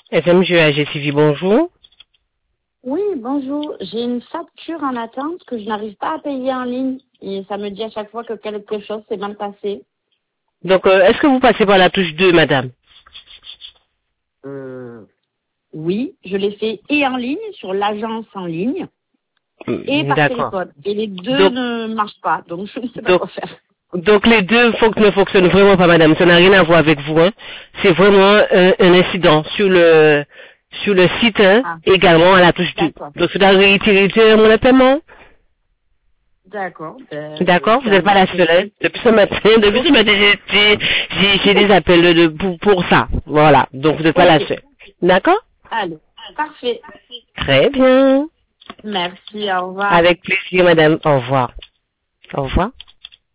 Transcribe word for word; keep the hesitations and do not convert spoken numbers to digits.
F M G A G T V, bonjour. Oui, bonjour. J'ai une facture en attente que je n'arrive pas à payer en ligne. Et ça me dit à chaque fois que quelque chose s'est mal passé. Donc, euh, est-ce que vous passez par la touche deux, madame? Euh, oui, je l'ai fait et en ligne, sur l'agence en ligne, et Mm, par D'accord. téléphone. Et les deux Donc, ne marchent pas, donc je ne sais pas donc, quoi faire. donc les deux fon- ne fonctionnent vraiment pas, madame. Ça n'a rien à voir avec vous, hein. C'est vraiment un, un incident sur le sur le site, hein, Ah, également à la touche deux. d'accord. Donc, c'est la réitérer mon paiement. D'accord. Ben, je D'accord, vous fais un n'êtes pas la seule, hein. accès. Depuis ce matin, depuis ce Ok. matin, j'ai j'ai- j'ai- j'ai des appels de, de- pour, pour ça. Voilà. Donc, vous n'êtes pas la Ok. seule. D'accord? Allez. Parfait. Très bien. Merci, au revoir. Avec plaisir, madame. Au revoir. Au revoir.